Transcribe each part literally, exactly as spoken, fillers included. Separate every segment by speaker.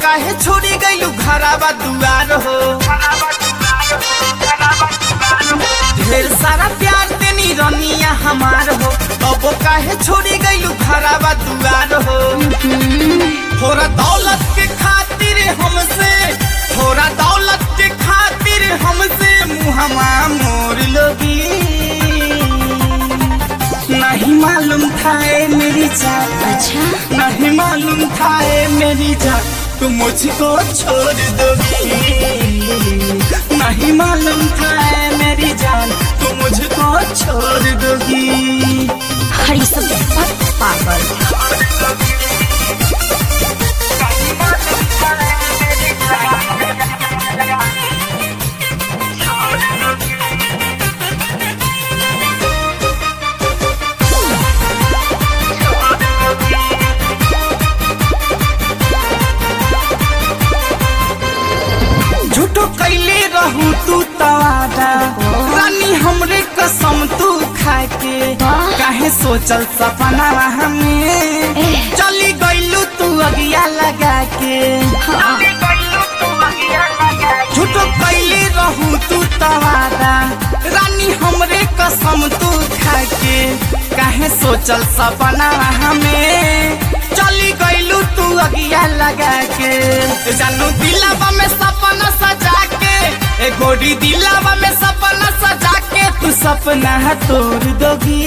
Speaker 1: काहे छोड़ी गईलू घरावा दुआर हो। ढेर सारा प्यार देनी रनिया हमार हो, तब काहे छोड़ी गईलू घरावा दुआर हो। थोड़ा दौलत के खातिर हमसे, थोड़ा दौलत के खातिर हमसे मुहमा मोर लोगी। नहीं मालूम था ए मेरी जान,
Speaker 2: अच्छा
Speaker 1: नहीं मालूम था ए मेरी जान तुम मुझको छोड़ दोगी। नहीं मालूम था ए मेरी जान तुम मुझको छोड़ दोगी।
Speaker 2: हरी सब पागल।
Speaker 1: झूठो कैले रहू तू तवादा रानी हमरे कसम तू खाके। काहे सोचल सपना हमें चली गईलू तू अगिया लगा के। झूठो कैले रहू तू तवादा रानी हमरे कसम तू खाके। काहे सोचल सपना हमें चली गईलू तू अगिया लगा के। जानू दिलावा में सपना सजा के, ए गोरी दिलावा में सपना सजा के तू सपना तोड़ दोगी।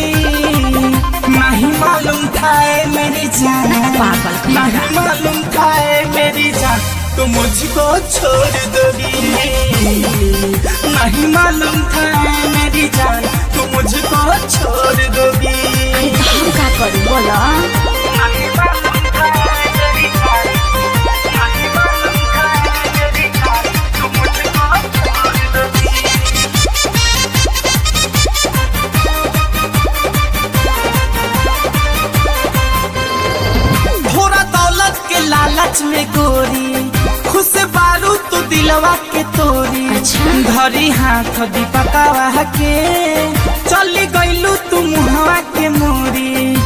Speaker 1: नहीं मालूम था ए मेरी जान, नहीं मालूम था ए मेरी जान तू मुझको छोड़ दोगी। नहीं मालूम था ए मेरी जान तू मुझको छोड़ दोगी।
Speaker 2: हम का करूं बोला।
Speaker 1: थोड़ा दौलत के लालच में गोरी खुश बारू तू दिलवा के तोरी।
Speaker 2: अच्छा।
Speaker 1: धरी हाथ दीपकवा के चली गईलू तू मुहवा के मोरी।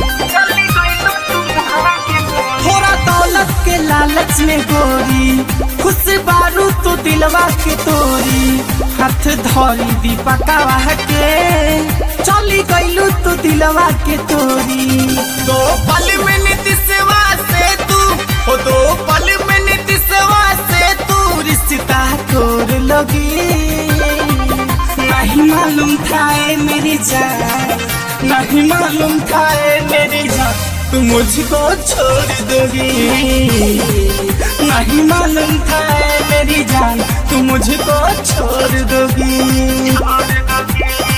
Speaker 1: थोड़ा दौलत के लालच में गोरी खुश बारू तू दिलवा के तोरी। हाथ धरी दीपकवा के चली गईलू तू दिलवा के तोरी। दो पल में नीतीशवा से तू, ओ दो पल में नीतीशवा से तू रिश्ता तोड़ लोगी। नहीं मालूम था ए मेरी जान, नहीं मालूम था ए मेरी जान तू मुझको छोड़ दोगी। नहीं मालूम था ए मेरी जान तू मुझको छोड़ दोगी।